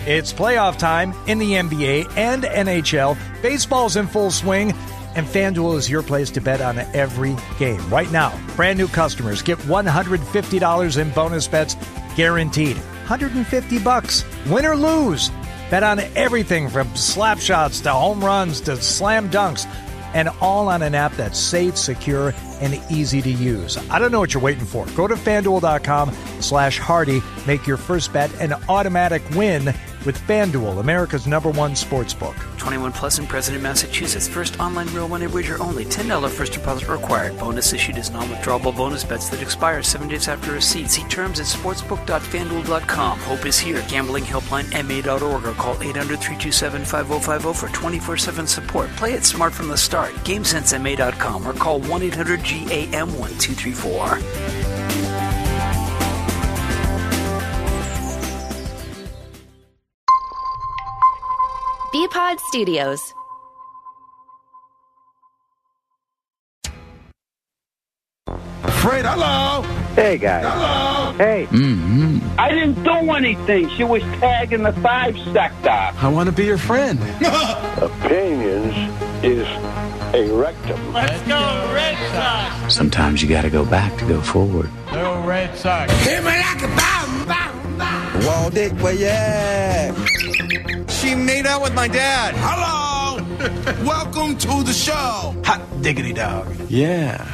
It's playoff time in the NBA and NHL. Baseball's in full swing, and FanDuel is your place to bet on every game. Right now, brand new customers get $150 in bonus bets guaranteed. $150, win or lose. Bet on everything from slap shots to home runs to slam dunks, and all on an app that's safe, secure, and easy to use. I don't know what you're waiting for. Go to FanDuel.com/Hardy. Make your first bet an automatic win with FanDuel, America's #1 sportsbook. 21 plus and present in Massachusetts. First online real money wager only. $10 first deposit required. Bonus issued as non-withdrawable bonus bets that expire 7 days after receipt. See terms at sportsbook.fanduel.com. Hope is here. Gambling helpline MA.org or call 800-327-5050 for 24/7 support. Play it smart from the start. GameSenseMA.com or call 1-800-GAM-1234. Bpod Studios. Fred, hello. Hey, guys. Hello. Hey. I didn't do anything. She was tagging the 5 sector. I want to be your friend. Opinions is a rectum. Let's go Red Sox. Sometimes you got to go back to go forward. Go Red Sox. Hit me like a bomb, bomb, bomb. Walt Dick, where you at? She made out with my dad. Hello. Welcome to the show. Hot diggity dog. Yeah.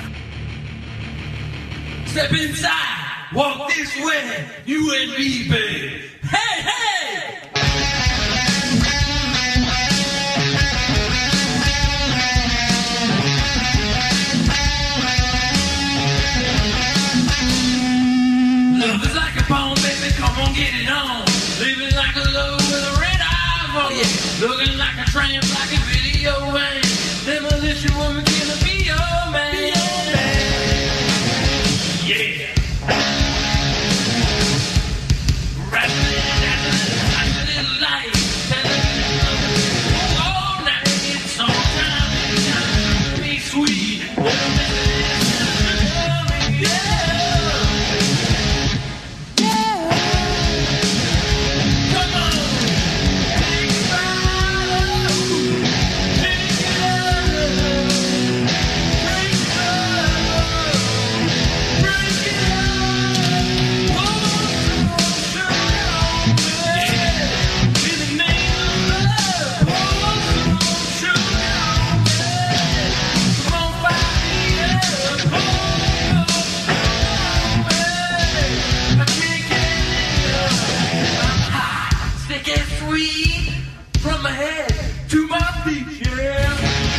Step inside. Walk this way. You and me, baby. Hey, hey. Love is like a poem, baby. Come on, get it on. Living like a low with a red eye. Oh, yeah. Looking like a tramp, like a video man. Demolition woman, gonna be your man. Be your man. Yeah. Rattling, like a little light. Oh, now it's sometime. Be sweet. From my head to my feet, yeah.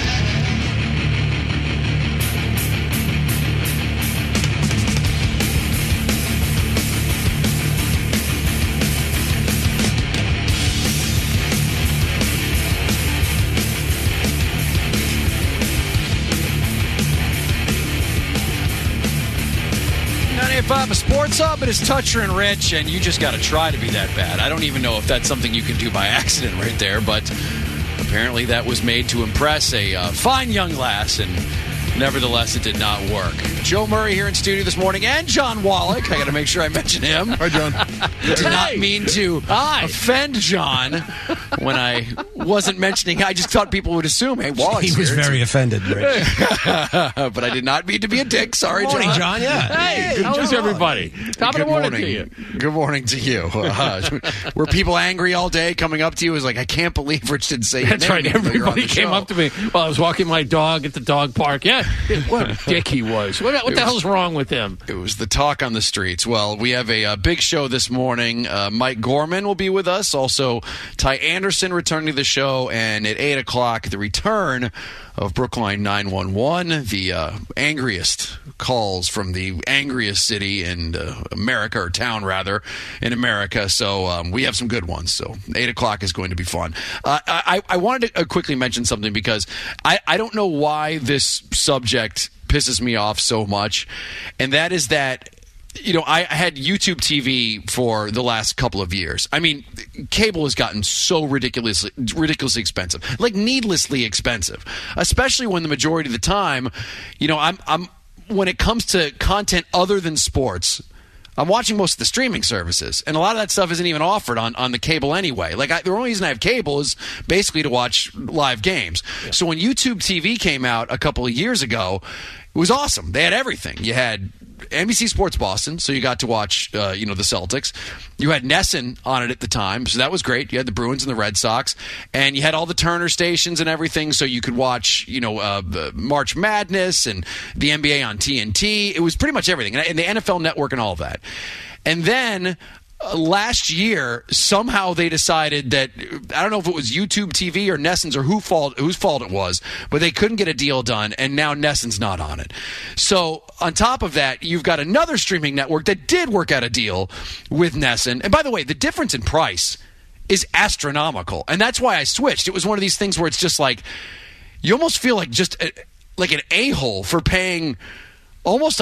A Sports Hub, it is Toucher and Rich, and you just got to try to be that bad. I don't even know if that's something you can do by accident right there, but apparently that was made to impress a fine young lass, and nevertheless, it did not work. Joe Murray here in studio this morning, and John Wallach. I got to make sure I mention him. Hi, John. Did not mean to offend John when I wasn't mentioning. I just thought people would assume, hey, Wallach's He was here. very offended, Rich. But I did not mean to be a dick. Sorry, Good morning, John. Yeah. Hey, how is everybody? Top of the morning to you. Good morning to you. Were people angry all day coming up to you? It was like, I can't believe Rich didn't say your That's name right. even though you're on Everybody the came show. up to me while I was walking my dog at the dog park. Yeah, what a dick he was. What the hell's wrong with him? It was the talk on the streets. Well, we have a big show this morning. Mike Gorman will be with us. Also, Ty Anderson returning to the show. And at 8 o'clock, the return of Brookline 911, the angriest calls from the angriest city in America, or town rather, in America. So we have some good ones. So 8 o'clock is going to be fun. I wanted to quickly mention something because I don't know why this subject pisses me off so much, and that is that, you know, I had YouTube TV for the last couple of years. I mean, cable has gotten so ridiculously expensive, like needlessly expensive, especially when the majority of the time, you know, I'm when it comes to content other than sports, I'm watching most of the streaming services, and a lot of that stuff isn't even offered on the cable anyway. Like, the only reason I have cable is basically to watch live games. Yeah. So when YouTube TV came out a couple of years ago, it was awesome. They had everything. You had NBC Sports Boston, so you got to watch, the Celtics. You had NESN on it at the time, so that was great. You had the Bruins and the Red Sox, and you had all the Turner stations and everything, so you could watch, the March Madness and the NBA on TNT. It was pretty much everything, and the NFL Network and all of that. And then last year, somehow they decided that, I don't know if it was YouTube TV or NESN's or whose fault it was, but they couldn't get a deal done, and now NESN's not on it. So on top of that, you've got another streaming network that did work out a deal with NESN. And by the way, the difference in price is astronomical, and that's why I switched. It was one of these things where it's just like, you almost feel like just like an a-hole for paying almost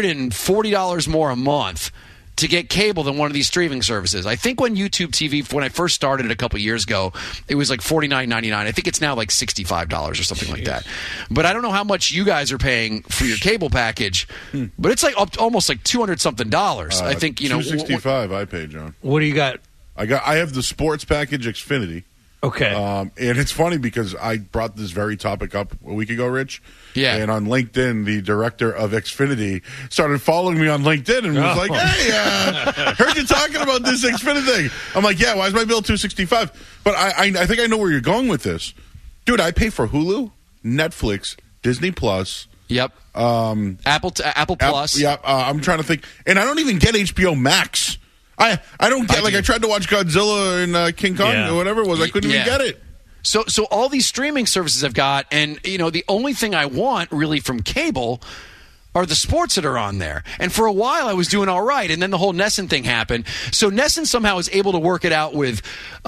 $140 more a month to get cable than one of these streaming services. I think when YouTube TV, when I first started a couple years ago, it was like $49.99. I think it's now like $65 or something like that. But I don't know how much you guys are paying for your cable package, but it's like almost like $200-something. I think, $265 I pay, John. What do you got? I have the sports package Xfinity. Okay. And it's funny because I brought this very topic up a week ago, Rich. Yeah. And on LinkedIn, the director of Xfinity started following me on LinkedIn and was like, hey, heard you talking about this Xfinity thing. I'm like, yeah, why is my bill $265? But I think I know where you're going with this. Dude, I pay for Hulu, Netflix, Disney Plus. Yep. Apple Plus. I'm trying to think. And I don't even get HBO Max. I don't get, I tried to watch Godzilla and King Kong or whatever it was. I couldn't even get it. So all these streaming services I've got, and, the only thing I want really from cable are the sports that are on there. And for a while I was doing all right, and then the whole NESN thing happened. So NESN somehow was able to work it out with,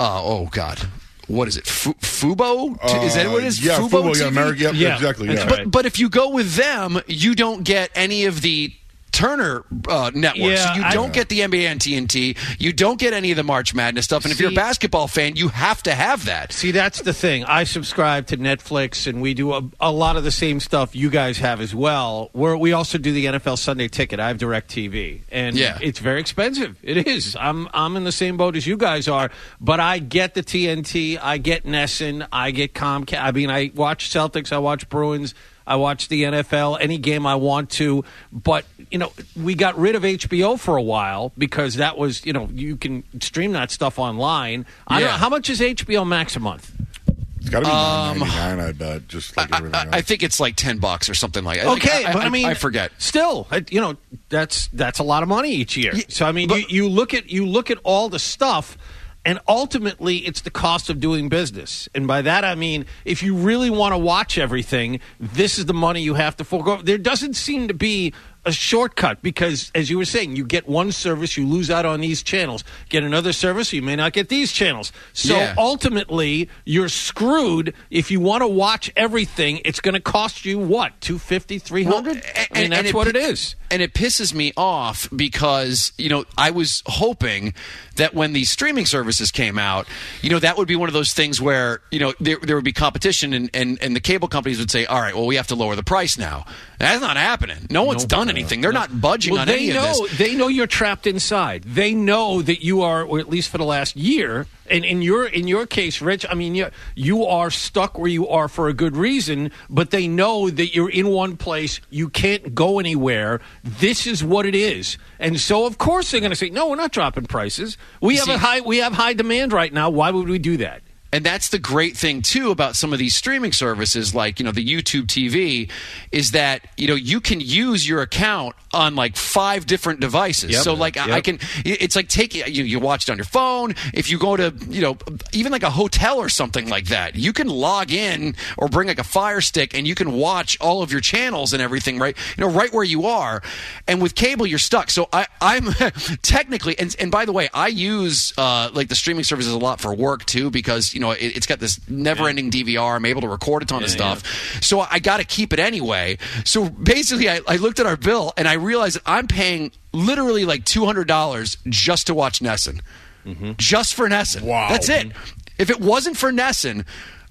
what is it? Fubo? Is that what it is? Yeah, Fubo TV? America. Yeah, exactly. Yeah. But if you go with them, you don't get any of the Turner network. So you don't get the NBA on TNT. You don't get any of the March Madness stuff. And if you're a basketball fan, you have to have that. See, that's the thing. I subscribe to Netflix, and we do a lot of the same stuff you guys have as well. We also do the NFL Sunday Ticket. I have DirecTV, and it's very expensive. It is. I'm in the same boat as you guys are, but I get the TNT. I get NESN. I get Comcast. I mean, I watch Celtics. I watch Bruins. I watch the NFL, any game I want to. But, we got rid of HBO for a while because that was, you can stream that stuff online. I don't know. How much is HBO Max a month? It's got to be $9.99, I bet, just like everything else. I think it's like $10 or something like that. Okay, but I forget. Still, that's a lot of money each year. So, I mean, you look at all the stuff. And ultimately, it's the cost of doing business. And by that, I mean, if you really want to watch everything, this is the money you have to forego. There doesn't seem to be a shortcut because, as you were saying, you get one service, you lose out on these channels. Get another service, you may not get these channels. So ultimately, you're screwed. If you want to watch everything, it's going to cost you, what, $250, $300? Well, and that's what it is. And it pisses me off because, I was hoping that when these streaming services came out, that would be one of those things where, there would be competition and the cable companies would say, all right, well, we have to lower the price now. That's not happening. No one's done anything. They're not budging on any of this. They know you're trapped inside. They know that you are, or at least for the last year, and in your case, Rich, I mean, you are stuck where you are for a good reason, but they know that you're in one place. You can't go anywhere. This is what it is. And so, of course, they're going to say, no, we're not dropping prices. We have high demand right now. Why would we do that? And that's the great thing, too, about some of these streaming services like, the YouTube TV is that, you can use your account on like 5 different devices. Yep. So I can, it's like you watch it on your phone. If you go to, even like a hotel or something like that, you can log in or bring like a Fire Stick and you can watch all of your channels and everything, right? Right where you are. And with cable, you're stuck. So I'm technically, and by the way, I use like the streaming services a lot for work too, because, it's got this never-ending DVR. I'm able to record a ton of stuff. Yeah. So I got to keep it anyway. So basically, I looked at our bill, and I realized that I'm paying literally like $200 just to watch NESN. Mm-hmm. Just for NESN. Wow. That's it. If it wasn't for NESN,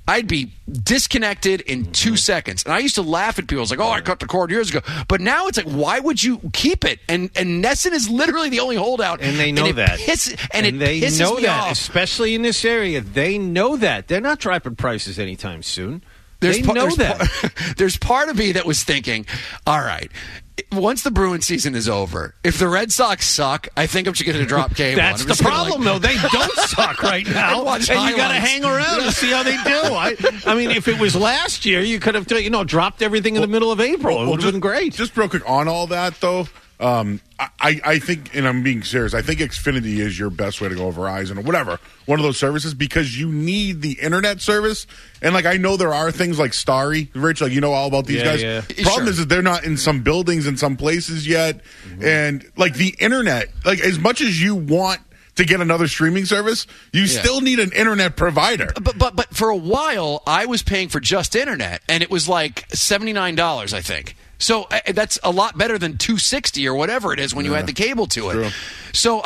I'd be disconnected in 2 seconds. And I used to laugh at people. I was like, I cut the cord years ago. But now it's like, why would you keep it? And Nesson is literally the only holdout. And they know that. It pisses know me that, off. especially in this area. They know that. They're not dropping prices anytime soon. There's part of me that was thinking, all right, once the Bruins season is over, if the Red Sox suck, I think I'm just going to drop cable. That's the problem, though. They don't suck right now, and you got to hang around to see how they do. I mean, if it was last year, you could have dropped everything in the middle of April. It would have been great. Just real quick on all that, though. I think, and I'm being serious, I think Xfinity is your best way to go over Verizon or whatever, one of those services, because you need the internet service. And, like, I know there are things like Starry, Rich, like, you know all about these guys. Yeah. Problem is that they're not in some buildings in some places yet. Mm-hmm. And, like, the internet, like, as much as you want to get another streaming service, you still need an internet provider. But for a while, I was paying for just internet, and it was like $79, I think. So that's a lot better than $260 or whatever it is when you add the cable to it. True. So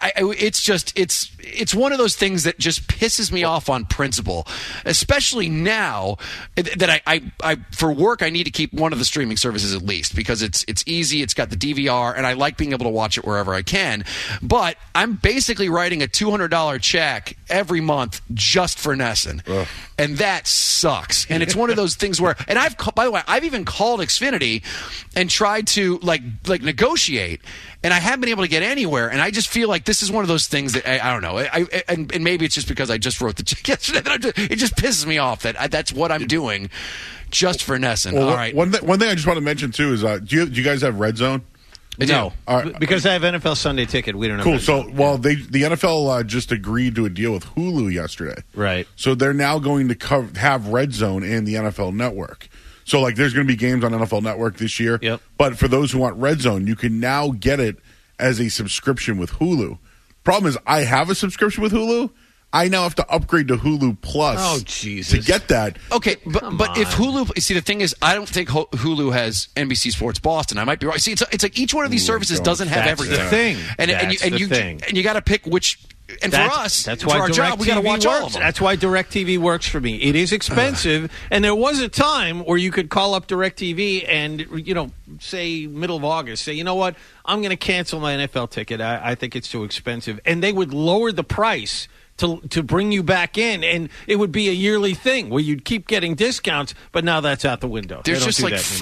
it's one of those things that just pisses me off on principle, especially now that I for work I need to keep one of the streaming services at least because it's easy, it's got the DVR, and I like being able to watch it wherever I can. But I'm basically writing a $200 check every month just for Nesson. Ugh. And that sucks. And it's one of those things where, and by the way, I've even called Xfinity and tried to like negotiate, and I haven't been able to get anywhere. And I just feel like this is one of those things that I don't know. And maybe it's just because I just wrote the check yesterday that it just pisses me off that that's what I'm doing just for Nesson. Well, all right. One thing I just want to mention too is do you guys have Red Zone? No, right. Because I have NFL Sunday Ticket. We don't have cool. Red Zone. So, the NFL just agreed to a deal with Hulu yesterday. Right. So they're now going to have Red Zone in the NFL Network. So, like, there's going to be games on NFL Network this year. Yep. But for those who want Red Zone, you can now get it as a subscription with Hulu. Problem is, I have a subscription with Hulu. I now have to upgrade to Hulu Plus. Oh, Jesus. To get that. Okay, but if Hulu, see, the thing is, I don't think Hulu has NBC Sports Boston. I might be wrong. See, it's like each one of these services doesn't have everything. That's the thing. And you got to pick which. And for us, that's for why our job, we got to watch all of them. That's why DirecTV works for me. It is expensive, and there was a time where you could call up DirecTV and, say middle of August, say, you know what, I'm going to cancel my NFL ticket. I think it's too expensive. And they would lower the price to bring you back in, and it would be a yearly thing where you'd keep getting discounts, but now that's out the window. There's just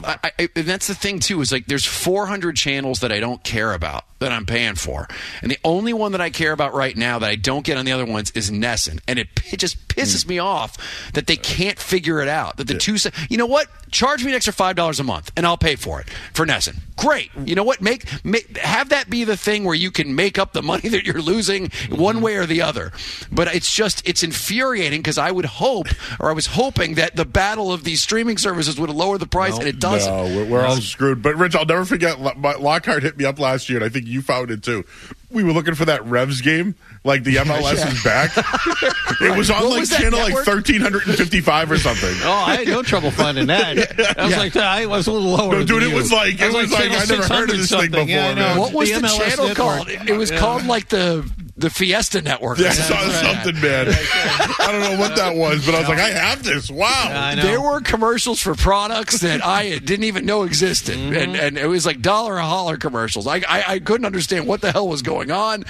and that's the thing too, is like there's 400 channels that I don't care about that I'm paying for, and the only one that I care about right now that I don't get on the other ones is Nesson, and it just pisses me off that they can't figure it out. That the two, you know what? Charge me an extra $5 a month, and I'll pay for it for Nesson. Great. You know what? Have that be the thing where you can make up the money that you're losing one way or the other. But it's infuriating because I was hoping that the battle of these streaming services would lower the price, and it doesn't. No, we're all screwed. But, Rich, I'll never forget, Lockhart hit me up last year, and I think you found it too. We were looking for that Revs game, like the MLS is back. It was on channel 1355 or something. Oh, I had no trouble finding that. I was a little lower. No, dude, it was like I never heard of this thing before. Yeah, man. What was the channel network called? It was called like the Fiesta Network. Yeah, something, man. I don't know what that was, but I was like, I have this. Wow. There were commercials for products that I didn't even know existed, and it was like dollar a holler commercials. I couldn't understand what the hell was going on.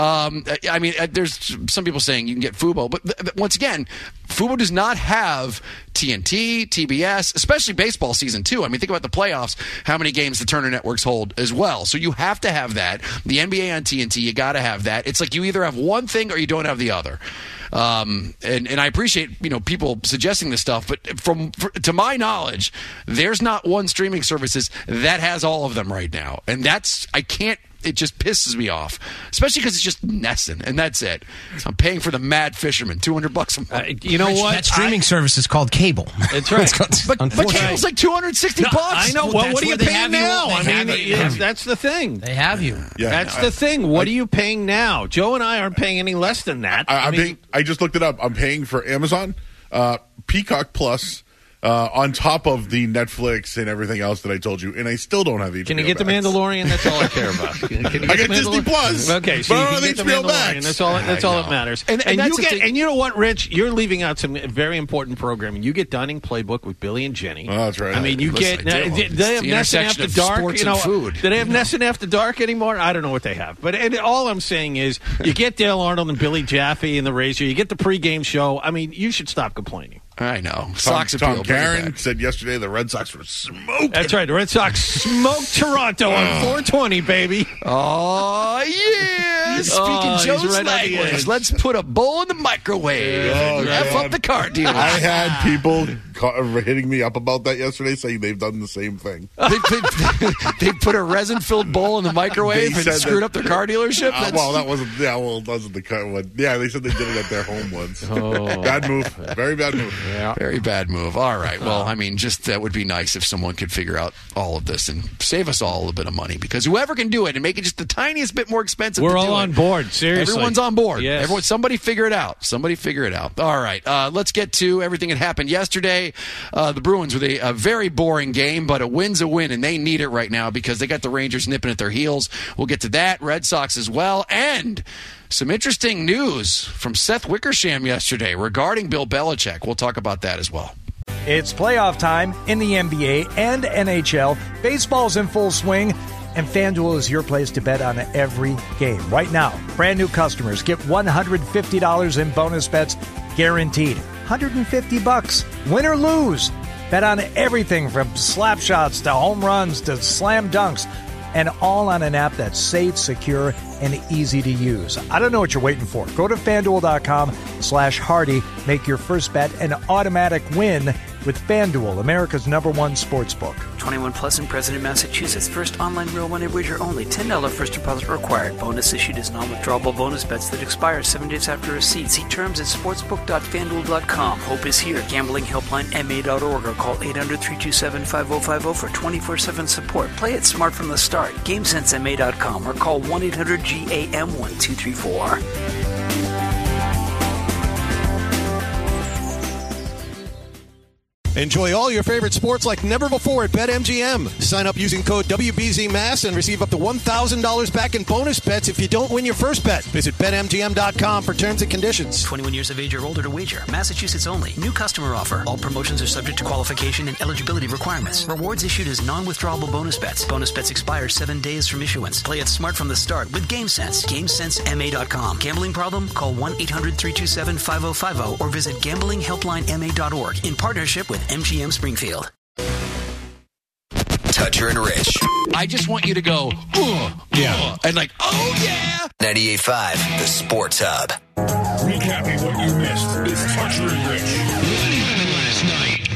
I mean, there's some people saying you can get Fubo, but once again, Fubo does not have TNT, TBS, especially baseball season 2. I mean, think about the playoffs, how many games the Turner Networks hold as well. So you have to have that. The NBA on TNT, you got to have that. It's like you either have one thing or you don't have the other. And I appreciate people suggesting this stuff, but to my knowledge, there's not one streaming services that has all of them right now, and it just pisses me off, especially because it's just Nesson, and that's it. I'm paying for the Mad Fisherman, $200 a month. You know what? That streaming service is called cable. That's right. But cable's like $260. I know. Well, what are you paying now? That's the thing. They have you. Yeah. That's the thing. What are you paying now? Joe and I aren't paying any less than that. I just looked it up. I'm paying for Amazon, Peacock Plus, on top of the Netflix and everything else that I told you, and I still don't have HBO. Can you get the Mandalorian? That's all I care about. Can you get I got Disney Plus. Okay, so but you I can don't get the have HBO Mandalorian. Max. That's all that matters. And you know what, Rich? You're leaving out some very important programming. You get Dining Playbook with Billy and Jenny. Oh, that's right. I mean, you get. Do they have Ness and After Dark? You know, food. Do they have Ness and After Dark anymore? I don't know what they have. But all I'm saying is, you get Dale Arnold and Billy Jaffe and the Razor. You get the pregame show. I mean, you should stop complaining. I know. Tom Karen said yesterday the Red Sox were smoking. That's right. The Red Sox smoked Toronto on 420, baby. Oh, yeah. Speaking Joe's language, let's put a bowl in the microwave and F up the car dealer. I had people hitting me up about that yesterday, saying they've done the same thing. They put a resin-filled bowl in the microwave and screwed up their car dealership? That wasn't the car one. Yeah, they said they did it at their home once. Oh. Bad move. Very bad move. Yeah. Very bad move. All right. Well, I mean, just that would be nice if someone could figure out all of this and save us all a bit of money, because whoever can do it and make it just the tiniest bit more expensive. We're all on board. Seriously. Everyone's on board. Yes. Somebody figure it out. All right. Let's get to everything that happened yesterday. The Bruins with a very boring game, but a win's a win, and they need it right now because they got the Rangers nipping at their heels. We'll get to that. Red Sox as well. And some interesting news from Seth Wickersham yesterday regarding Bill Belichick. We'll talk about that as well. It's playoff time in the NBA and NHL. Baseball's in full swing, and FanDuel is your place to bet on every game. Right now, brand new customers get $150 in bonus bets guaranteed. $150, win or lose. Bet on everything from slap shots to home runs to slam dunks, and all on an app that's safe, secure, and easy to use. I don't know what you're waiting for. Go to FanDuel.com/Hardy. Make your first bet an automatic win with FanDuel, America's #1 sportsbook. 21 plus and present in Massachusetts. First online real money wager only. $10 first deposit required. Bonus issued as non-withdrawable bonus bets that expire 7 days after receipt. See terms at sportsbook.fanduel.com. Hope is here. Gambling helpline MA.org or call 800-327-5050 for 24/7 support. Play it smart from the start. GameSenseMA.com or call 1-800-GAM-1234. Enjoy all your favorite sports like never before at BetMGM. Sign up using code WBZMass and receive up to $1,000 back in bonus bets if you don't win your first bet. Visit BetMGM.com for terms and conditions. 21 years of age or older to wager. Massachusetts only. New customer offer. All promotions are subject to qualification and eligibility requirements. Rewards issued as non-withdrawable bonus bets. Bonus bets expire 7 days from issuance. Play it smart from the start with GameSense. GameSenseMA.com. Gambling problem? Call 1-800-327-5050 or visit gamblinghelplinema.org in partnership with MGM Springfield. Toucher and Rich. I just want you to go, and like, oh yeah. 98.5, the Sports Hub. Recapping what you missed is Toucher and Rich. Last night.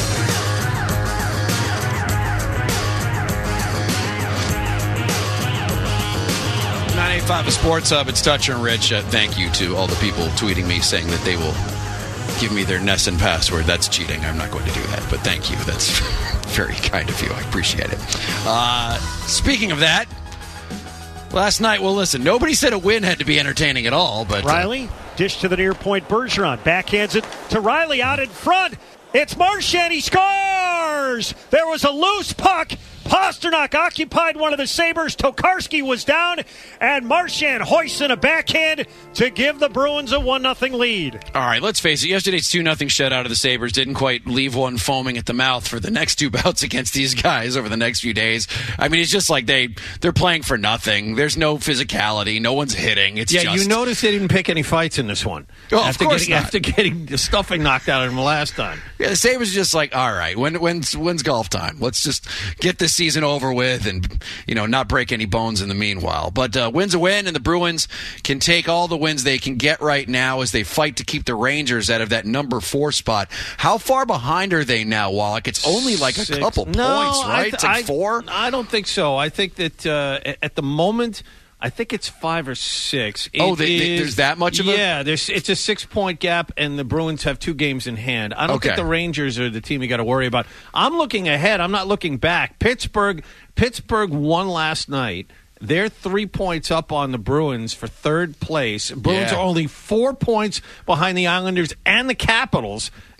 The Sports Hub. It's Toucher and Rich. Thank you to all the people tweeting me saying that they will give me their Nesson password. That's cheating. I'm not going to do that, but thank you. That's very kind of you. I appreciate it. Speaking of that, last night, well, listen, nobody said a win had to be entertaining at all, but Riley, dish to the near point. Bergeron backhands it to Riley out in front. It's Marchand. He scores! There was a loose puck. Pasternak occupied one of the Sabres. Tokarski was down, and Marchand hoists in a backhand to give the Bruins a 1-0 lead. All right, let's face it. Yesterday's 2-0 shutout of the Sabres didn't quite leave one foaming at the mouth for the next two bouts against these guys over the next few days. I mean, it's just like they're playing for nothing. There's no physicality. No one's hitting. It's just... you notice they didn't pick any fights in this one. Oh, of course not. After getting the stuffing knocked out of them last time. Yeah, the Sabres are just like, all right, when's golf time? Let's just get this season over with and, not break any bones in the meanwhile. But win's a win, and the Bruins can take all the wins they can get right now as they fight to keep the Rangers out of that number 4 spot. How far behind are they now, Wallach? It's only like a couple points, right? It's like 4? I don't think so. I think that at the moment... I think it's 5 or 6. There's that much of a... Yeah, it's a 6-point gap, and the Bruins have 2 games in hand. I don't think the Rangers are the team you got to worry about. I'm looking ahead. I'm not looking back. Pittsburgh won last night. They're 3 points up on the Bruins for third place. Bruins are only 4 points behind the Islanders and the Capitals.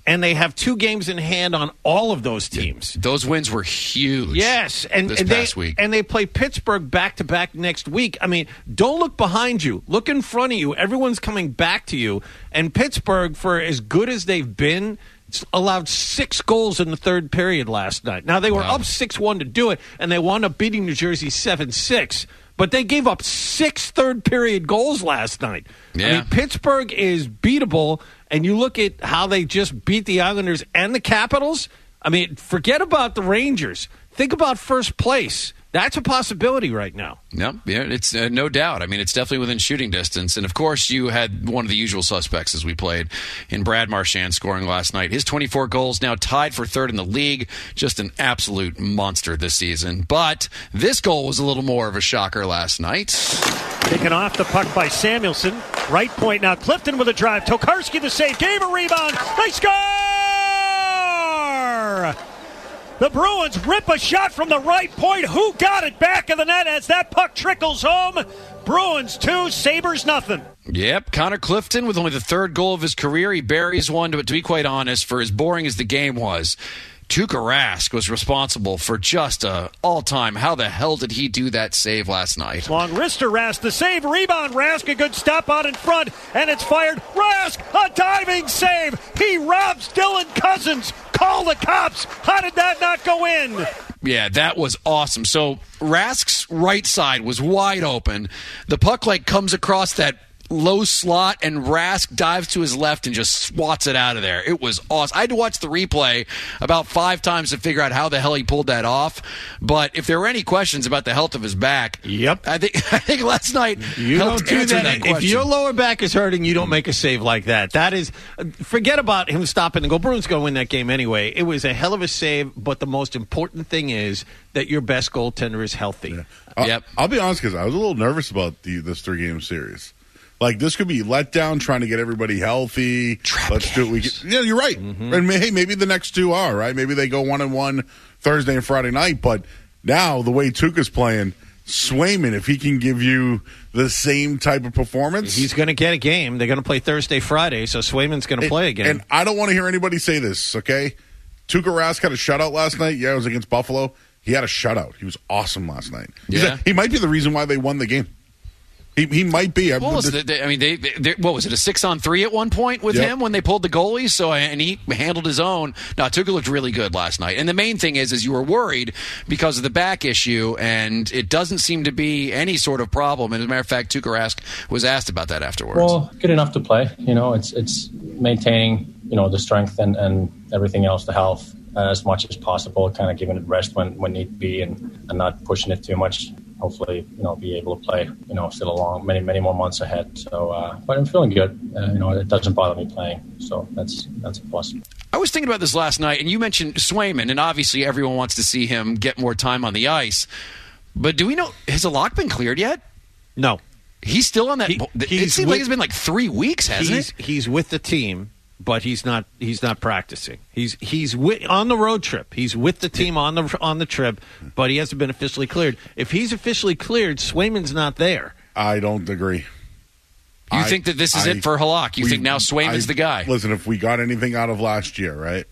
And they have 2 games in hand on all of those teams. Those wins were huge. Yes, this past week. And they play Pittsburgh back-to-back next week. I mean, don't look behind you. Look in front of you. Everyone's coming back to you. And Pittsburgh, for as good as they've been, allowed 6 goals in the third period last night. Now, they were up 6-1 to do it, and they wound up beating New Jersey 7-6. But they gave up 6 third-period goals last night. Yeah. I mean, Pittsburgh is beatable, and you look at how they just beat the Islanders and the Capitals. I mean, forget about the Rangers. Think about first place. That's a possibility right now. Yeah, it's no doubt. I mean, it's definitely within shooting distance. And, of course, you had one of the usual suspects as we played in Brad Marchand scoring last night. His 24 goals now tied for third in the league. Just an absolute monster this season. But this goal was a little more of a shocker last night. Taken off the puck by Samuelson. Right point now. Clifton with a drive. Tokarski the save. Gave a rebound. They score! The Bruins rip a shot from the right point. Who got it back of the net as that puck trickles home? Bruins 2, Sabres nothing. Yep, Connor Clifton with only the 3rd goal of his career. He buries one, but to be quite honest, for as boring as the game was, Tuukka Rask was responsible for just a all-time. How the hell did he do that save last night? Long wrister Rask, the save, rebound Rask, a good stop out in front, and it's fired. Rask, a diving save. He robs Dylan Cousins. Call the cops. How did that not go in? Yeah, that was awesome. So Rask's right side was wide open. The puck comes across that low slot, and Rask dives to his left and just swats it out of there. It was awesome. I had to watch the replay about 5 times to figure out how the hell he pulled that off. But if there were any questions about the health of his back, I think last night you helped don't do answer that. question. If your lower back is hurting, you don't make a save like that. That is, forget about him stopping and go. Bruins going to win that game anyway. It was a hell of a save, but the most important thing is that your best goaltender is healthy. Yeah. I'll be honest, because I was a little nervous about this 3-game series. This could be let down trying to get everybody healthy. Let's do it. Yeah, you're right. Mm-hmm. And maybe the next 2 are, right? Maybe they go 1-1 Thursday and Friday night. But now, the way Tuukka's playing, Swayman, if he can give you the same type of performance, he's going to get a game. They're going to play Thursday, Friday, so Swayman's going to play again. And I don't want to hear anybody say this, okay? Tuukka Rask had a shutout last night. Yeah, it was against Buffalo. He had a shutout. He was awesome last night. He might be the reason why they won the game. He might be. What was it? I mean, what was it? A 6-on-3 at one point with him when they pulled the goalie. So and he handled his own. No, Tuukka looked really good last night. And the main thing is you were worried because of the back issue, and it doesn't seem to be any sort of problem. And as a matter of fact, Tuukka Rask was asked about that afterwards. Well, good enough to play. It's maintaining the strength and everything else, the health as much as possible. Kind of giving it rest when need be, and not pushing it too much. Hopefully, be able to play, still many more months ahead. So, but I'm feeling good. It doesn't bother me playing. So that's a plus. I was thinking about this last night, and you mentioned Swayman, and obviously everyone wants to see him get more time on the ice. But do we know, has Halak been cleared yet? No. He's still on that. It seems like it's been 3 weeks, hasn't it? He's with the team. But he's not practicing. He's on the road trip. He's with the team on the trip, but he hasn't been officially cleared. If he's officially cleared, Swayman's not there. I don't agree. You think that this is it for Halak? You think now Swayman's the guy? Listen, if we got anything out of last year, right?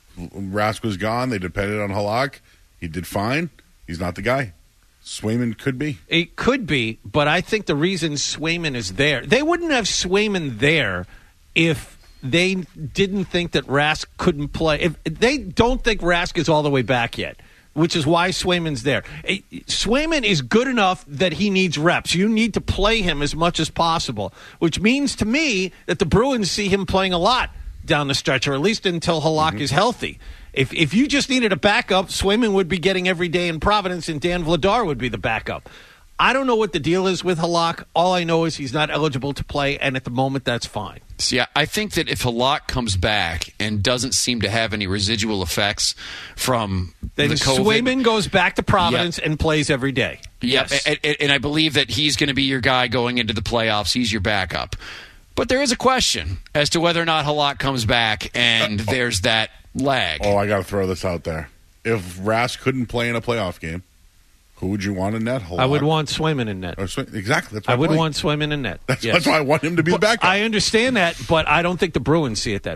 Rask was gone. They depended on Halak. He did fine. He's not the guy. Swayman could be. It could be, but I think the reason Swayman is there, they wouldn't have Swayman there if they didn't think that Rask couldn't play. If they don't think Rask is all the way back yet, which is why Swayman's there. Swayman is good enough that he needs reps. You need to play him as much as possible, which means to me that the Bruins see him playing a lot down the stretch, or at least until Halak is healthy. If you just needed a backup, Swayman would be getting every day in Providence, and Dan Vladar would be the backup. I don't know what the deal is with Halak. All I know is he's not eligible to play, and at the moment, that's fine. See, I think that if Halak comes back and doesn't seem to have any residual effects from then the COVID, Swayman goes back to Providence and plays every day. Yes. And I believe that he's going to be your guy going into the playoffs. He's your backup. But there is a question as to whether or not Halak comes back, and there's that lag. Oh, I got to throw this out there. If Rask couldn't play in a playoff game, who would you want in net? Halak? I would want Swayman in net. Exactly. That's I would want Swayman in net. That's why I want him to be the backup. I understand that, but I don't think the Bruins see it that way.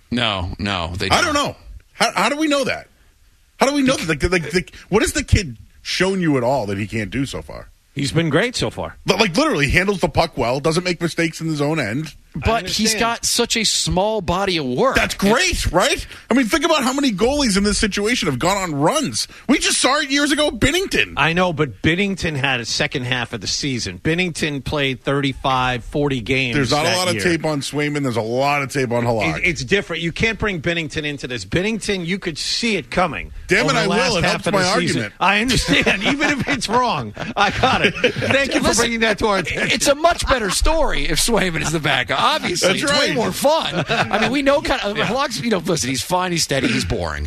No, they I don't know. How do we know that? How do we know that? What has the kid shown you at all that he can't do so far? He's been great so far. But literally handles the puck well, doesn't make mistakes in his own end. But he's got such a small body of work. That's great, right? I mean, think about how many goalies in this situation have gone on runs. We just saw it years ago, Binnington. I know, but Binnington had a second half of the season. Binnington played 35, 40 games. There's not a lot of tape on Swayman. There's a lot of tape on Halak. It's different. You can't bring Binnington into this. Binnington, you could see it coming. Damn it, I will. It helps my argument. I understand, even if it's wrong. I got it. Thank you for bringing that to our attention. It's a much better story if Swayman is the backup. Obviously, That's it's right. way more fun. I mean, we know kind of Halak's, listen, he's fine, he's steady, he's boring.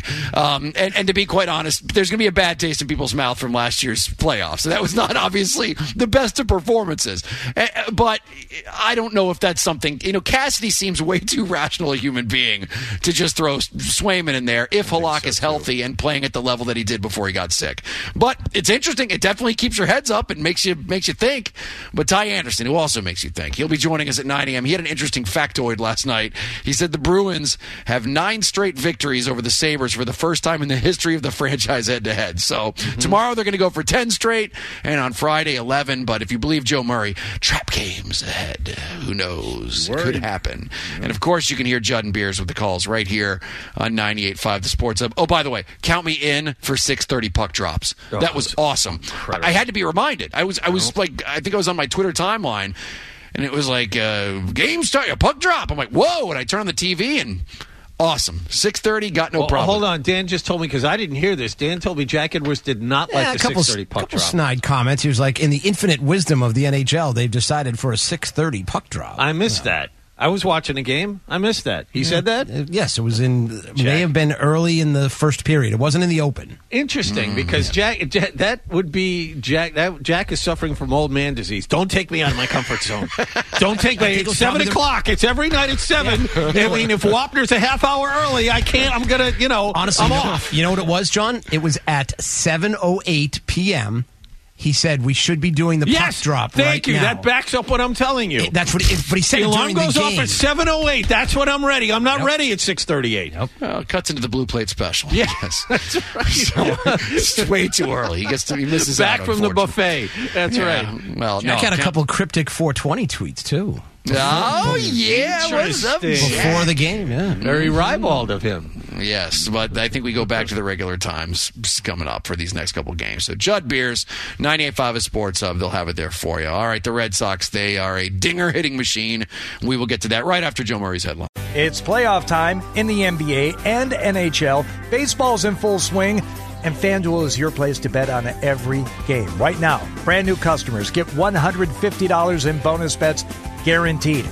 And to be quite honest, there's going to be a bad taste in people's mouth from last year's playoffs. So that was not obviously the best of performances. But I don't know if that's something, Cassidy seems way too rational a human being to just throw Swayman in there if Halak is healthy and playing at the level that he did before he got sick. But it's interesting. It definitely keeps your heads up and makes you think. But Ty Anderson, who also makes you think, he'll be joining us at 9 a.m. He had an interesting factoid last night. He said the Bruins have 9 straight victories over the Sabres for the first time in the history of the franchise head-to-head. So tomorrow they're going to go for 10 straight, and on Friday 11. But if you believe Joe Murray, trap games ahead. Who knows? It could happen. And of course, you can hear Judd and Beers with the calls right here on 98.5 The Sports Hub. Oh, by the way, count me in for 6:30 puck drops. That was awesome. I had to be reminded. I was like, I think I was on my Twitter timeline, and it was like, game start, a puck drop. I'm like, whoa, and I turn on the TV, and awesome. 6:30, got no problem. Hold on, Dan just told me, because I didn't hear this. Dan told me Jack Edwards did not like the 6:30 puck drop. Snide comments. He was like, in the infinite wisdom of the NHL, they've decided for a 6:30 puck drop. I missed that. I was watching a game. I missed that. He said that? Yes, it was may have been early in the first period. It wasn't in the open. Interesting, because Jack, that would be Jack. Jack is suffering from old man disease. Don't take me out of my comfort zone. Don't take me. It's 7 o'clock. It's every night at 7. I mean, if Wapner's a half hour early, I can't. I'm gonna, honestly, I'm off. You know what it was, John? It was at 7:08 p.m. He said we should be doing the puck drop right now. Thank you. That backs up what I'm telling you. That's what. But he said the alarm during the goes game. off at 7:08. That's when I'm ready. I'm not ready at 6:38. Nope. It cuts into the blue plate special. Yes, that's right. So, it's way too early. He misses back out, from the buffet. That's right. Well, Jack had a couple cryptic 420 tweets too. Oh, yeah. What's up, before the game, yeah. Very ribald of him. Yes, but I think we go back to the regular times coming up for these next couple games. So Judd Beers, 98.5 of Sports Hub, they'll have it there for you. All right, the Red Sox, they are a dinger-hitting machine. We will get to that right after Joe Murray's headline. It's playoff time in the NBA and NHL. Baseball's in full swing. And FanDuel is your place to bet on every game. Right now, brand new customers get $150 in bonus bets guaranteed.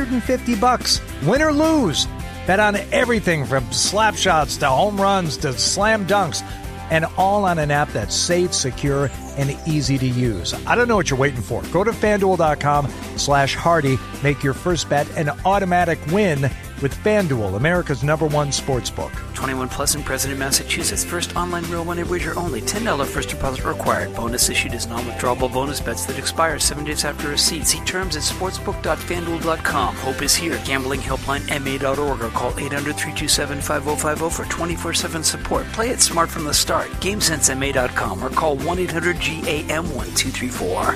$150. Win or lose. Bet on everything from slap shots to home runs to slam dunks. And all on an app that's safe, secure, and easy to use. I don't know what you're waiting for. Go to FanDuel.com/Hardy. Make your first bet an automatic win with FanDuel, America's #1 sportsbook. 21 plus in President, Massachusetts. First online real money wager only. $10 first deposit required. Bonus issued as non-withdrawable bonus bets that expire 7 days after receipt. See terms at sportsbook.fanduel.com. Hope is here. Gambling helpline MA.org or call 800-327-5050 for 24/7 support. Play it smart from the start. GameSenseMA.com or call 1-800-GAM-1234.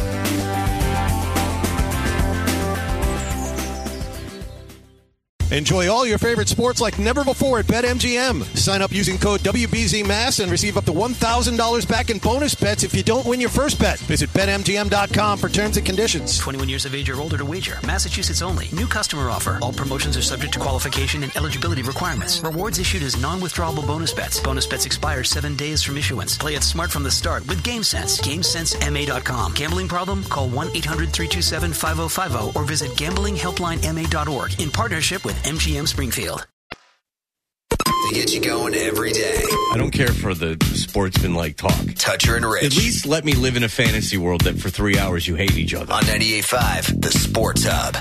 Enjoy all your favorite sports like never before at BetMGM. Sign up using code WBZMass and receive up to $1,000 back in bonus bets if you don't win your first bet. Visit BetMGM.com for terms and conditions. 21 years of age or older to wager. Massachusetts only. New customer offer. All promotions are subject to qualification and eligibility requirements. Rewards issued as non-withdrawable bonus bets. Bonus bets expire 7 days from issuance. Play it smart from the start with GameSense. GameSenseMA.com. Gambling problem? Call 1-800-327-5050 or visit gamblinghelplinema.org in partnership with MGM Springfield. To get you going every day. I don't care for the sportsman-like talk. Toucher and Rich. At least let me live in a fantasy world that for 3 hours you hate each other. On 98.5, The Sports Hub.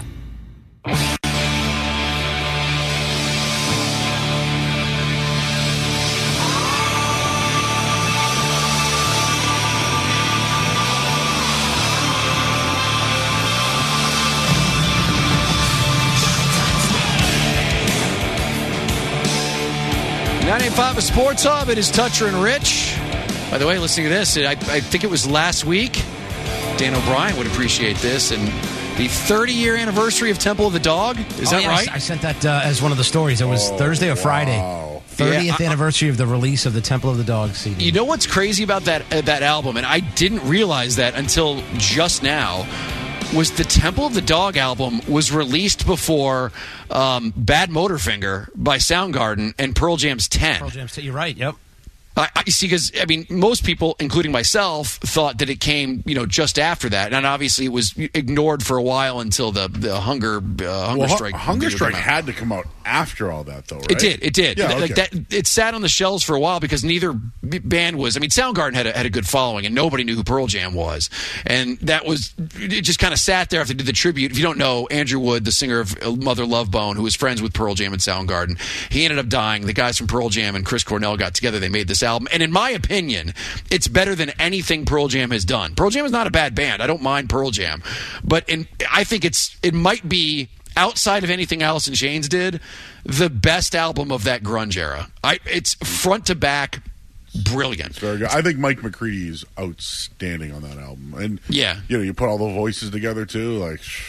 98.5 Sports Hub. It is Toucher and Rich. By the way, listening to this, I think it was last week. Dan O'Brien would appreciate this. And the 30-year anniversary of Temple of the Dog. Is that right? I sent that as one of the stories. It was Thursday or Friday. 30th anniversary of the release of the Temple of the Dog CD. You know what's crazy about that album, and I didn't realize that until just now, was the Temple of the Dog album was released before Bad Motorfinger by Soundgarden and Pearl Jam's 10. Pearl Jam's 10, you're right, yep. I see, because most people, including myself, thought that it came, just after that, and obviously it was ignored for a while until the hunger strike. Hunger Strike had to come out after all that, though, right? It did. Yeah, okay. It sat on the shelves for a while because neither band was. Soundgarden had a good following, and nobody knew who Pearl Jam was, and it just kind of sat there after they did the tribute. If you don't know, Andrew Wood, the singer of Mother Love Bone, who was friends with Pearl Jam and Soundgarden, he ended up dying. The guys from Pearl Jam and Chris Cornell got together. They made this album, and in my opinion, it's better than anything Pearl Jam has done. Pearl Jam is not a bad band. I don't mind Pearl Jam, but I think it might be, outside of anything Alice in Chains did, the best album of that grunge era. It's front to back brilliant. It's very good. I think Mike McCready is outstanding on that album, and yeah, you put all the voices together too.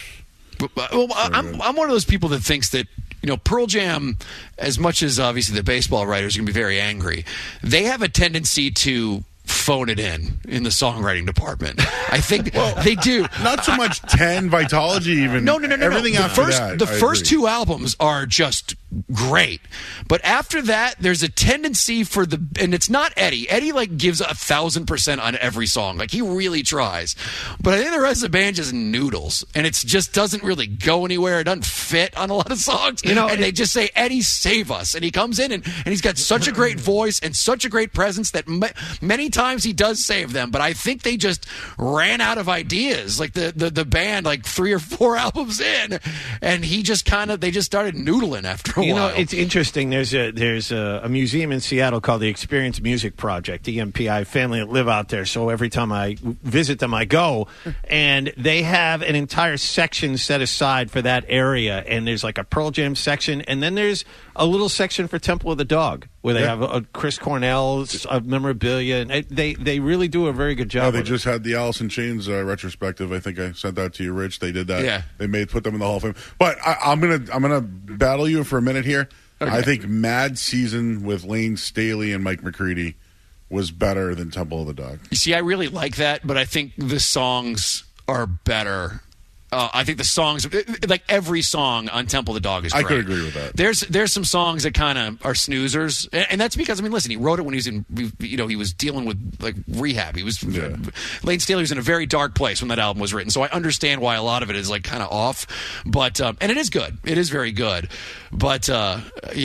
I'm one of those people that thinks that Pearl Jam, as much as obviously the baseball writers are going to be very angry, they have a tendency to phone it in the songwriting department. I think they do. Not so much 10, Vitology even. No. Everything after that. The first two albums are just great. But after that, there's a tendency and it's not Eddie. Eddie gives 1,000% on every song. He really tries. But I think the rest of the band just noodles. And it just doesn't really go anywhere. It doesn't fit on a lot of songs. And they just say, Eddie, save us. And he comes in and he's got such a great voice and such a great presence that many times he does save them. But I think they just ran out of ideas. The band, 3 or 4 albums in. And they just started noodling after a while. It's interesting. There's a museum in Seattle called the Experience Music Project, EMPI family that live out there. So every time I visit them, I go, and they have an entire section set aside for that area. And there's a Pearl Jam section, and then there's a little section for Temple of the Dog, where they have Chris Cornell's memorabilia, and they really do a very good job. They just had the Alice in Chains retrospective. I think I sent that to you, Rich. They did that. Yeah. They put them in the Hall of Fame. But I'm gonna battle you for a minute here. Okay. I think Mad Season with Lane Staley and Mike McCready was better than Temple of the Dog. You see, I really like that, but I think the songs are better. I think the songs, every song on Temple of the Dog is great. I could agree with that. There's some songs that kind of are snoozers, and that's because listen, he wrote it when he was he was dealing with rehab. Lane Staley was in a very dark place when that album was written, so I understand why a lot of it is kind of off. But and it is good. It is very good. But and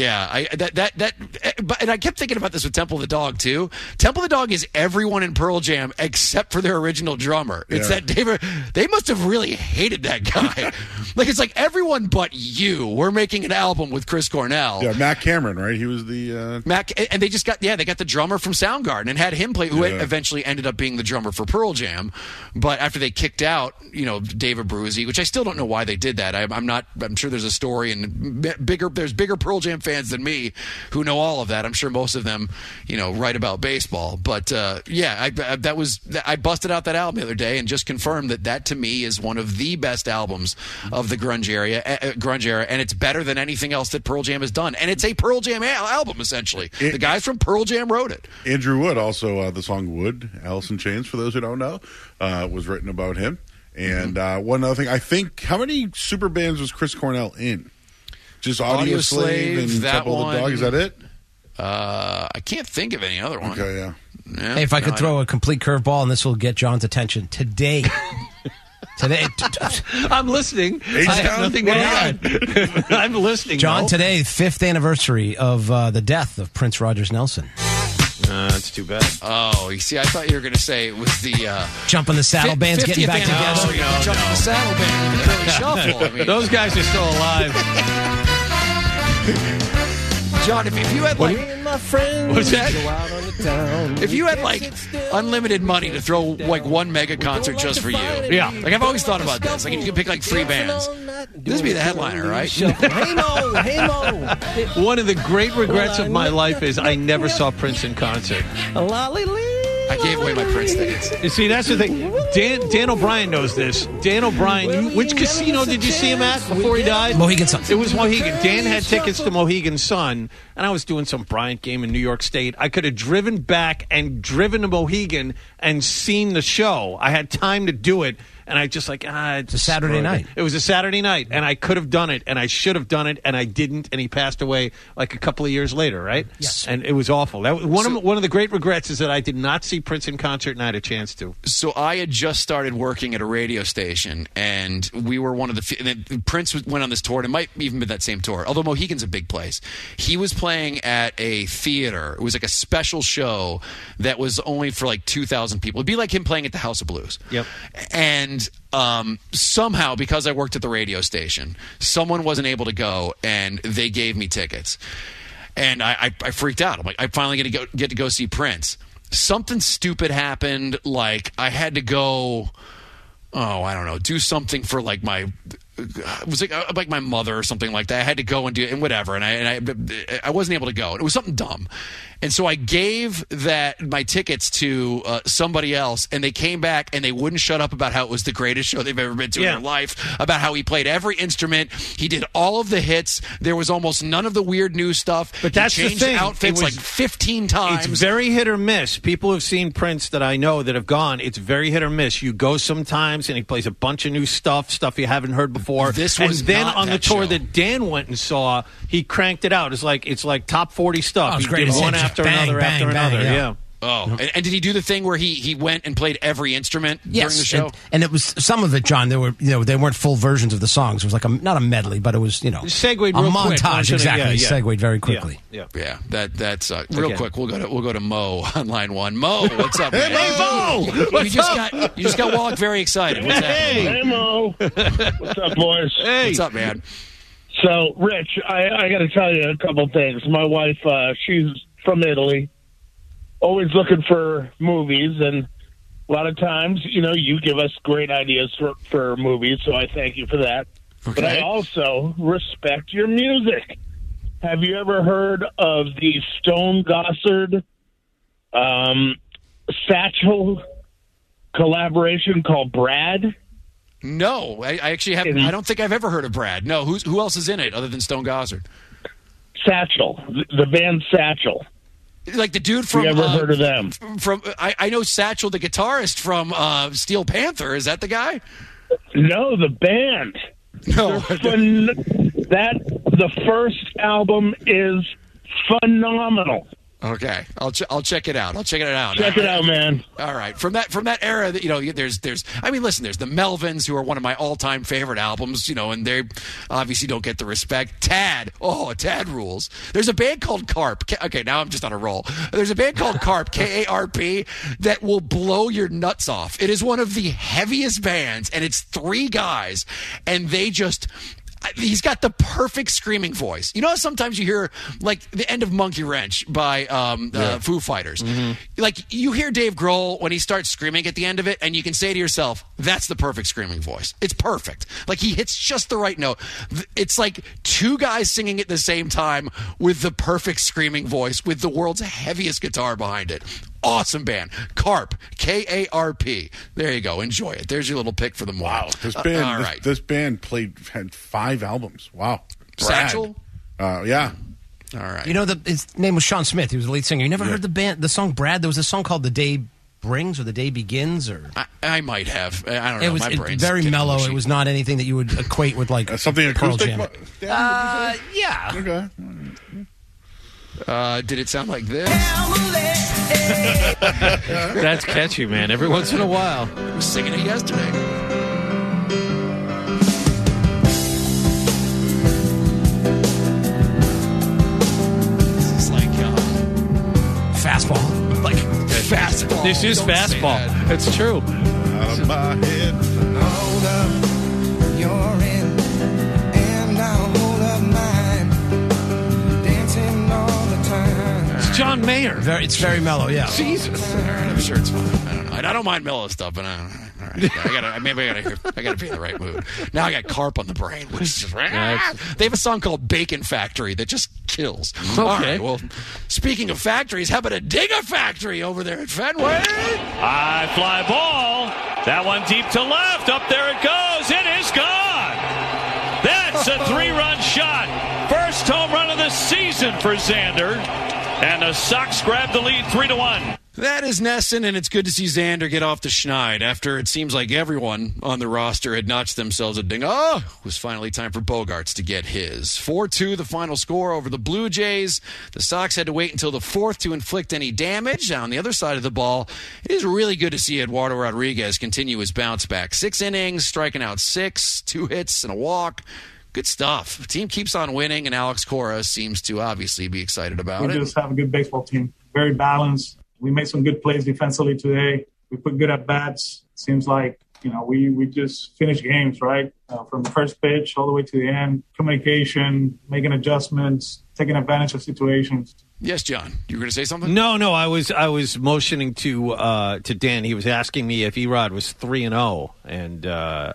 I kept thinking about this with Temple of the Dog too. Temple of the Dog is everyone in Pearl Jam except for their original drummer. It's that David. They must have really hated that guy. It's everyone but you. We're making an album with Chris Cornell. Yeah, Matt Cameron, right? He was the Mac, and they just got they got the drummer from Soundgarden and had him play, who eventually ended up being the drummer for Pearl Jam. But after they kicked out, David Bruzy, which I still don't know why they did that. I'm sure there's a story, and there's bigger Pearl Jam fans than me who know all of that. I'm sure most of them, write about baseball. But I busted out that album the other day and just confirmed that to me is one of the best albums of the grunge era, and it's better than anything else that Pearl Jam has done. And it's a Pearl Jam album, essentially. The guys from Pearl Jam wrote it. Andrew Wood, also the song Wood, Alice in Chains, for those who don't know, was written about him. And one other thing, I think, how many super bands was Chris Cornell in? Just Audio Slave and Temple of the Dog, is that it? I can't think of any other one. Okay, yeah. Hey, if I could throw a complete curveball, and this will get John's attention. Today, I'm listening. I have nothing to add. I'm listening. John, today, 5th anniversary of the death of Prince Rogers Nelson. That's too bad. Oh, you see, I thought you were going to say it was the Jump on the Saddle Band's getting back together. Jump on the Saddle Band with the Curly Shuffle. Those guys are still alive. John, if you had what's that? If you had unlimited money to throw one mega concert just for you, yeah. I've always thought about this. You could pick 3 bands. that? This would be the headliner, right? Hey Mo. One of the great regrets of my life is I never saw Prince in concert. I gave away my Prince tickets. You see, that's the thing. Dan O'Brien knows this. Dan O'Brien, which casino did you see him at before he died? Mohegan Sun. It was Mohegan. Dan had tickets to Mohegan Sun, and I was doing some Bryant game in New York State. I could have driven back and driven to Mohegan and seen the show. I had time to do it. And I just it's a Saturday night. It was a Saturday night, and I could have done it, and I should have done it, and I didn't, and he passed away like a couple of years later, right? Yes. And it was awful. That was one of the great regrets is that I did not see Prince in concert, and I had a chance to. So I had just started working at a radio station, and we were one of the and then Prince went on this tour, and it might even be that same tour, although Mohegan's a big place. He was playing at a theater. It was like a special show that was only for like 2,000 people. It'd be like him playing at the House of Blues. Yep. And somehow, because I worked at the radio station, someone wasn't able to go, and they gave me tickets. And I freaked out. I'm like, I finally get to go see Prince. Something stupid happened. Like, I had to go, I don't know, do something for like my... It was like my mother or something like that. I had to go and do it and whatever, and I wasn't able to go. It was something dumb, and so I gave my tickets to somebody else, and they came back and they wouldn't shut up about how it was the greatest show they've ever been to in their life. About how he played every instrument, he did all of the hits. There was almost none of the weird new stuff. But that's he changed the thing. Outfits like 15 times. It's very hit or miss. People who've seen Prince that I know that have gone, it's very hit or miss. You go sometimes, and he plays a bunch of new stuff you haven't heard before. This was and then not on the that tour show. that Dan went and saw, he cranked it out. It's like top 40 stuff. It's He great. did one after another after another. Yeah. Oh, and did he do the thing where he went and played every instrument during the show? And it was some of it, John. They were they weren't full versions of the songs. It was like not a medley, but it was segued a real montage. Quick. Exactly, segued very quickly. Yeah. That's real quick. We'll go to Mo on line one. Mo, what's up, man? Hey, Mo! You just got Wallach very excited. What's happening? Hey, Mo. What's up, boys? Hey. What's up, man? So, Rich, I got to tell you a couple things. My wife, she's from Italy, always looking for movies, and a lot of times, you give us great ideas for movies, so I thank you for that. Okay. But I also respect your music. Have you ever heard of the Stone Gossard Satchel collaboration called Brad? No, I actually haven't. I don't think I've ever heard of Brad. No, who else is in it other than Stone Gossard? Satchel, the band Satchel. Like the dude from... You ever heard of them? I know Satchel, the guitarist from Steel Panther. Is that the guy? No, the band. No. The first album is phenomenal. Okay, I'll check it out. Check it out, man. All right, from that era, that there's. I mean, listen, there's the Melvins, who are one of my all-time favorite albums, and they obviously don't get the respect. Tad rules. There's a band called Carp. Okay, now I'm just on a roll. There's a band called Carp, K-A-R-P, that will blow your nuts off. It is one of the heaviest bands, and it's 3 guys, and they just. He's got the perfect screaming voice. You know how sometimes you hear, like, the end of Monkey Wrench by Foo Fighters? Mm-hmm. Like, you hear Dave Grohl when he starts screaming at the end of it, and you can say to yourself, that's the perfect screaming voice. It's perfect. Like, he hits just the right note. It's like 2 guys singing at the same time with the perfect screaming voice with the world's heaviest guitar behind it. Awesome band. Carp. K-A-R-P. There you go. Enjoy it. There's your little pick for the morning. Wow. This band had 5 albums. Wow. Brad. Satchel? Yeah. All right. His name was Sean Smith. He was the lead singer. You never heard the song Brad? There was a song called The Day Brings or The Day Begins? Or I might have. I don't know. It was My brain's very getting mellow. mushy. It was not anything that you would equate with like something acoustic. Pearl Jam. Yeah. Okay. Did it sound like this? That's catchy, man. Every once in a while. I was singing it yesterday. This is like fastball. Like fastball. This is Don't fastball. It's true. Out of my head. Hold up, you're in, and now hold up mine. Dancing all the time. It's John Mayer. It's very mellow, yeah. Jesus. All right, I'm sure it's fine. I don't know. I don't mind mellow stuff, but all right. right. I gotta be in the right mood. Now I got carp on the brain, which is just, they have a song called Bacon Factory that just kills. Okay. All right, well, speaking of factories, how about a Digger Factory over there at Fenway? High fly ball. That one deep to left. Up there it goes. It is gone. That's a 3-run shot. First home run of the season for Xander. And the Sox grab the lead 3-1. That is NESN, and it's good to see Xander get off the schneid after it seems like everyone on the roster had notched themselves a ding. Oh, it was finally time for Bogaerts to get his. 4-2 the final score over the Blue Jays. The Sox had to wait until the fourth to inflict any damage. On the other side of the ball, it is really good to see Eduardo Rodriguez continue his bounce back. 6 innings, striking out 6, 2 hits, and a walk. Good stuff. The team keeps on winning, and Alex Cora seems to obviously be excited about it. We just have a good baseball team. Very balanced. We made some good plays defensively today. We put good at-bats. Seems like, we just finished games, right? From the first pitch all the way to the end. Communication, making adjustments, taking advantage of situations. Yes, John. You were going to say something? No. I was motioning to Dan. He was asking me if Erod was 3-0, and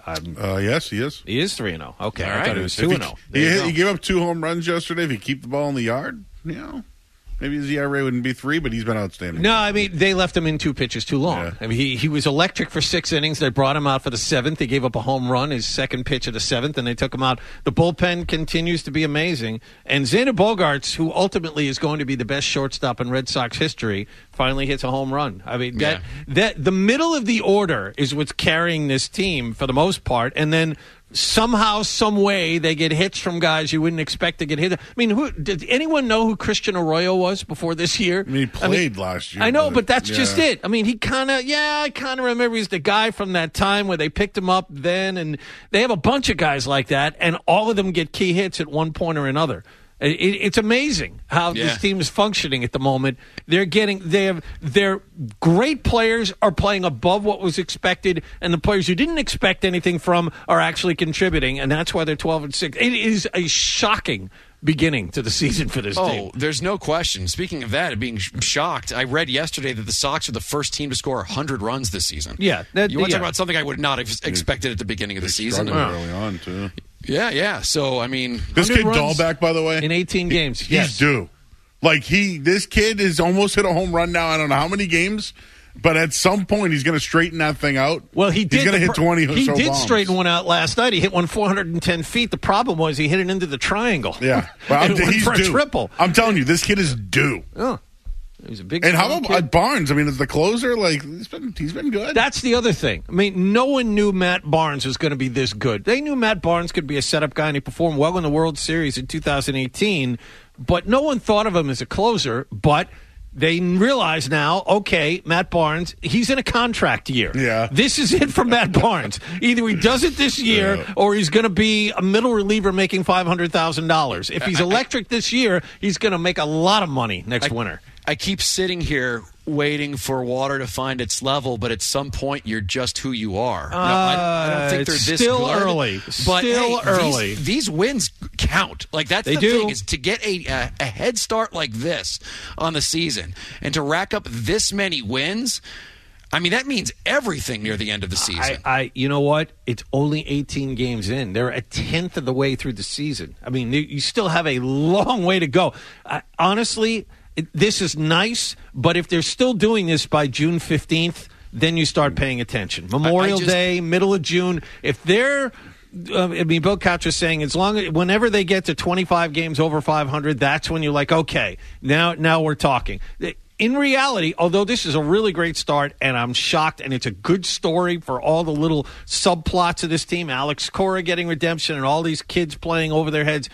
yes, he is. He is 3-0. Okay, all I right. thought he was 2-0. He gave up 2 home runs yesterday. If he keep the ball in the yard, maybe his ERA wouldn't be 3, but he's been outstanding. No, I mean, they left him in 2 pitches too long. Yeah. I mean, he was electric for 6 innings. They brought him out for the 7th. They gave up a home run, his second pitch of the 7th, and they took him out. The bullpen continues to be amazing. And Xander Bogaerts, who ultimately is going to be the best shortstop in Red Sox history, finally hits a home run. I mean, that the middle of the order is what's carrying this team for the most part. And then somehow, some way, they get hits from guys you wouldn't expect to get hit. I mean, did anyone know who Christian Arroyo was before this year? I mean, he played last year. I know, but that's just it. I mean, I kind of remember he's the guy from that time where they picked him up then, and they have a bunch of guys like that, and all of them get key hits at one point or another. It's amazing how this team is functioning at the moment. Their great players are playing above what was expected, and the players who didn't expect anything from are actually contributing, and that's why they're 12-6. It is a shocking beginning to the season for this team. Oh, there's no question. Speaking of that, being shocked, I read yesterday that the Sox are the first team to score 100 runs this season. Yeah. You want to talk about something I would not have expected at the beginning of the season? Early on, too. Yeah. So, I mean... This kid Dahlbeck, by the way... In 18 games, He's due. This kid has almost hit a home run now. I don't know how many games, but at some point he's going to straighten that thing out. Well, he's going to hit 20 He did bombs. straighten one out last night. He hit one 410 feet. The problem was he hit it into the triangle. Yeah. Well, he's for due. A triple. I'm telling you, this kid is due. Oh. He's a big. And how about Barnes? I mean, as the closer, he's been good. That's the other thing. I mean, no one knew Matt Barnes was going to be this good. They knew Matt Barnes could be a setup guy, and he performed well in the World Series in 2018. But no one thought of him as a closer. But they realize now, okay, Matt Barnes, he's in a contract year. Yeah. This is it for Matt Barnes. Either he does it this year, or he's going to be a middle reliever making $500,000. If he's electric this year, he's going to make a lot of money next winter. I keep sitting here waiting for water to find its level, but at some point you're just who you are. I don't think they're this still good. Early. But still early. These wins count. That's the thing, is to get a head start like this on the season and to rack up this many wins. I mean, that means everything near the end of the season. You know what? It's only 18 games in. They're a tenth of the way through the season. I mean, you still have a long way to go. Honestly, this is nice, but if they're still doing this by June 15th, then you start paying attention. Memorial Day, middle of June. If they're, Bill Couch is saying whenever they get to 25 games over 500, that's when you're like, okay, now we're talking. In reality, although this is a really great start, and I'm shocked, and it's a good story for all the little subplots of this team, Alex Cora getting redemption and all these kids playing over their heads,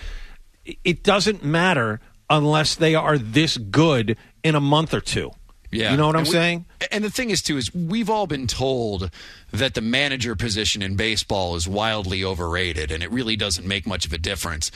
it doesn't matter unless they are this good in a month or two. Yeah. You know what I'm saying? And the thing is, too, is we've all been told that the manager position in baseball is wildly overrated, and it really doesn't make much of a difference.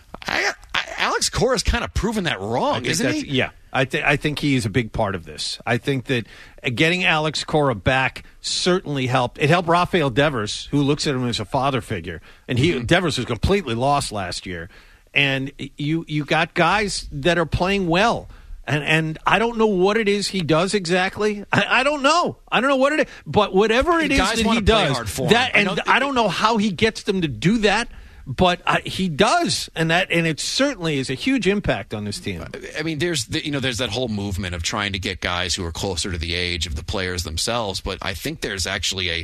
Alex Cora's kind of proven that wrong, isn't he? Yeah. I think he is a big part of this. I think that getting Alex Cora back certainly helped. It helped Rafael Devers, who looks at him as a father figure. And Devers was completely lost last year. And you got guys that are playing well. And I don't know what it is he does exactly. I don't know. I don't know what it is. But whatever it is that he does, I don't know how he gets them to do that. But he does, and it certainly is a huge impact on this team. I mean, there's that whole movement of trying to get guys who are closer to the age of the players themselves. But I think there's actually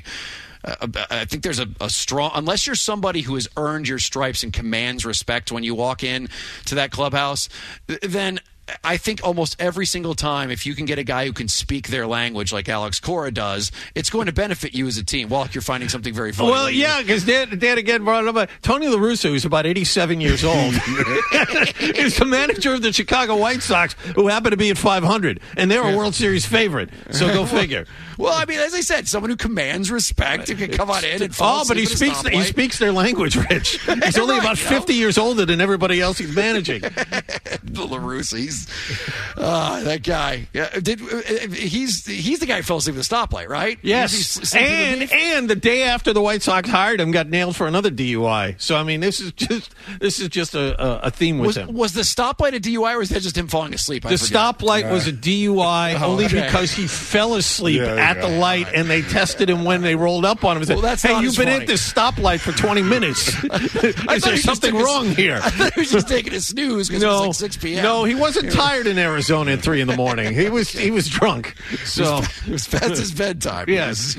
a strong, unless you're somebody who has earned your stripes and commands respect when you walk in to that clubhouse, then I think almost every single time, if you can get a guy who can speak their language like Alex Cora does, it's going to benefit you as a team. Walk, you're finding something very funny. Well, yeah, because Dan again brought up Tony La Russa, who's about 87 years old, is the manager of the Chicago White Sox, who happen to be at 500, and they're a World Series favorite. So go figure. Well, I mean, as I said, someone who commands respect, who can come on in and fall but he speaks their language, Rich. He's only about 50 years older than everybody else he's managing. La Russa, that guy. He's the guy who fell asleep at the stoplight, right? Yes. And the day after the White Sox hired him, got nailed for another DUI. So I mean, this is just a theme with him. Was the stoplight a DUI, or was that just him falling asleep? The stoplight was a DUI only because he fell asleep at the light, and they tested him when they rolled up on him and said, "Hey, you've been at this stoplight for 20 minutes. Is there something wrong here?" I thought he was just taking a snooze because it was like 6 p.m. No, he wasn't tired in Arizona at 3 a.m. He was drunk. So it was past his bedtime. Yes,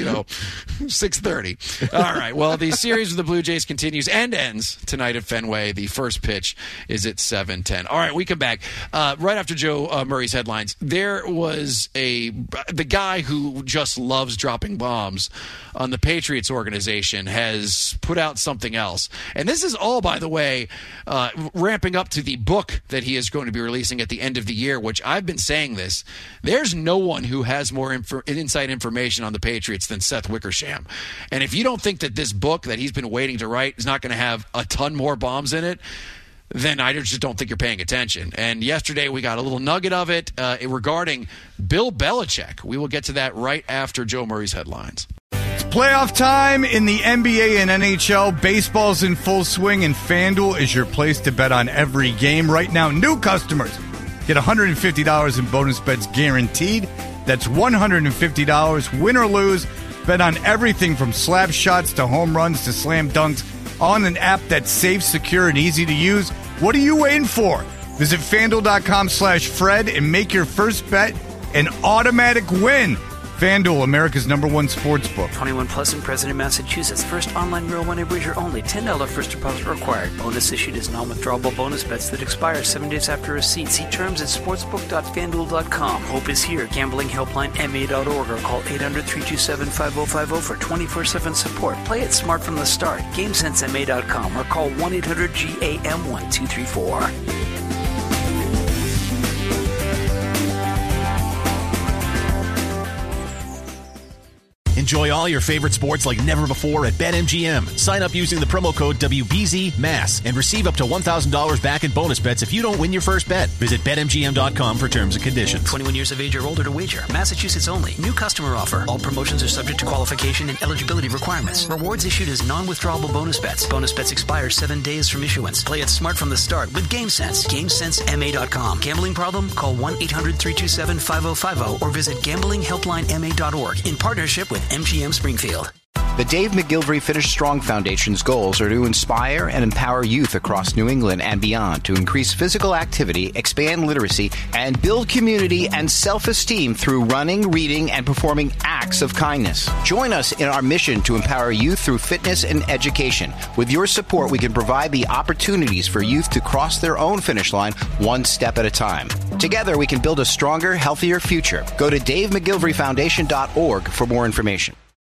6:30. All right. Well, the series with the Blue Jays continues and ends tonight at Fenway. The first pitch is at 7:10. All right, we come back right after Joe Murray's headlines. There was the guy who just loves dropping bombs on the Patriots organization has put out something else, and this is all, by the way, ramping up to the book that he is going to be releasing at the end of the year, which I've been saying this. There's no one who has more inside information on the Patriots than Seth Wickersham. And if you don't think that this book that he's been waiting to write is not going to have a ton more bombs in it, then I just don't think you're paying attention. And yesterday we got a little nugget of it regarding Bill Belichick. We will get to that right after Joe Murray's headlines. Playoff time in the NBA and NHL. Baseball's in full swing, and FanDuel is your place to bet on every game. Right now, new customers get $150 in bonus bets guaranteed. That's $150, win or lose. Bet on everything from slap shots to home runs to slam dunks on an app that's safe, secure, and easy to use. What are you waiting for? Visit FanDuel.com/Fred and make your first bet an automatic win. FanDuel, America's #1 sportsbook. 21 plus in President, Massachusetts. First online real money wager only. $10 first deposit required. Bonus issued is non-withdrawable bonus bets that expire 7 days after receipt. See terms at sportsbook.fanduel.com. Hope is here. Gambling helpline MA.org or call 800-327-5050 for 24/7 support. Play it smart from the start. GameSenseMA.com or call 1-800-GAM-1234. Enjoy all your favorite sports like never before at BetMGM. Sign up using the promo code WBZMASS and receive up to $1,000 back in bonus bets if you don't win your first bet. Visit BetMGM.com for terms and conditions. 21 years of age or older to wager. Massachusetts only. New customer offer. All promotions are subject to qualification and eligibility requirements. Rewards issued as non-withdrawable bonus bets. Bonus bets expire 7 days from issuance. Play it smart from the start with GameSense. GameSenseMA.com. Gambling problem? Call 1-800-327-5050 or visit gamblinghelplinema.org in partnership with MGM Springfield. The Dave McGilvery Finish Strong Foundation's goals are to inspire and empower youth across New England and beyond to increase physical activity, expand literacy, and build community and self-esteem through running, reading, and performing acts of kindness. Join us in our mission to empower youth through fitness and education. With your support, we can provide the opportunities for youth to cross their own finish line one step at a time. Together, we can build a stronger, healthier future. Go to DaveMcGilveryFoundation.org for more information.